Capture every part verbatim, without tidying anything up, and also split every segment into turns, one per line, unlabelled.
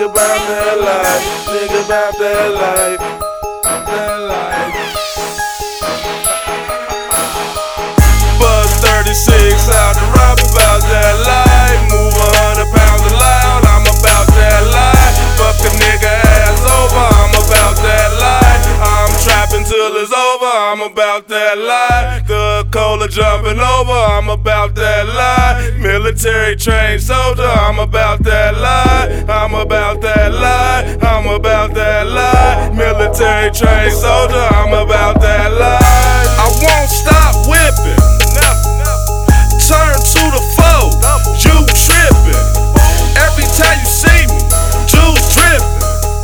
nigga about that life, nigga about that life, that life. Buzz thirty-six out to rap about that life. Move a hundred pounds aloud, I'm about that life. Fuck a nigga ass over, I'm about that life. I'm trapping till it's over, I'm about that life. The cola jumping over, I'm about that life. Military trained soldier, I'm about that life. I'm about that life, I'm about that life. Military trained soldier, I'm about that life. I won't stop whipping, turn to the foe, you trippin'. Every time you see me, juice drippin'.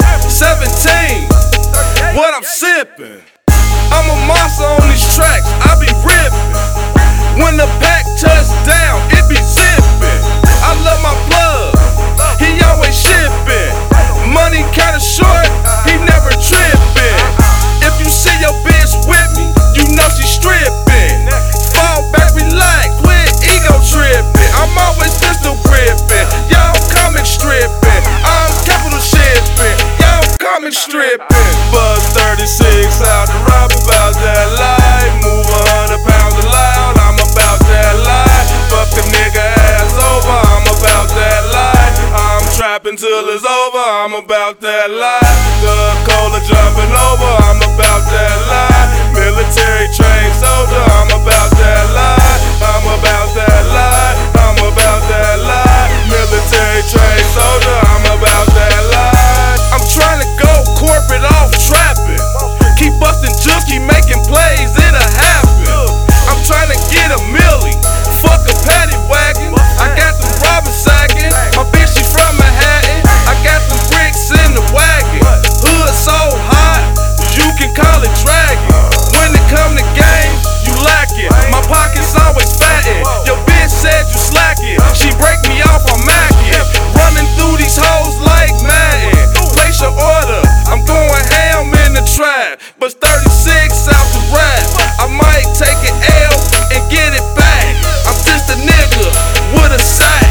seventeen, what I'm sippin'. I'm a monster on these tracks, I be rippin'. When the pack touch down, it be zippin'. I love my plug, he always shippin'. Money kinda short, he never trippin'. If you see your bitch with me, you know she strippin'. Fall back, relax, quit ego trippin'. I'm always pistol grippin'. Y'all coming strippin'. I'm capital shippin'. Y'all coming strippin'. Buzz thirty-six out to rap about that life. Move a hundred pounds aloud, I'm about that life. Fuck a nigga ass over, I'm about that life. I'm trapping till it's over, I'm about that life. The cola jumping over, I'm about that life. Military trained soldier, I'm about that life. I'm about that life, I'm about that life. Military trained soldier, I'm about that life. I'm trying to go corporate off trapping. Keep busting juke, keep making plays, it'll happen. I'm trying to get a milli, fuck a paddy wagon. I got them robbers sagging, my bitch she from Manhattan. I got them bricks in the wagon. Hood so hot, you can call it dragon. When it come to game, you lacking. My pockets always fattin'. Your bitch said you slacking. She break me off, I'm mackin'. Running through these hoes like Madden. Place your order, I'm going ham in the trap. But thirty-six out the rap, I might take an L and get it back. I'm just a nigga with a sack.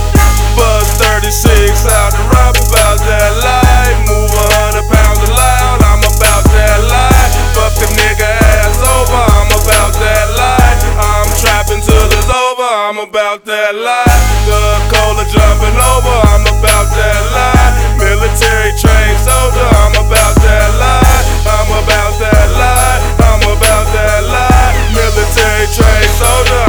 Buzz thirty-six out to rap about that life. Move a hundred pounds aloud, I'm about that life. Fuck a nigga ass over, I'm about that life. I'm trapping till it's over, I'm about that life. The cola jumping over, I'm about that life. Military trained soldier, I'm about that life. I'm about that life, I'm about that life. Military trained soldier,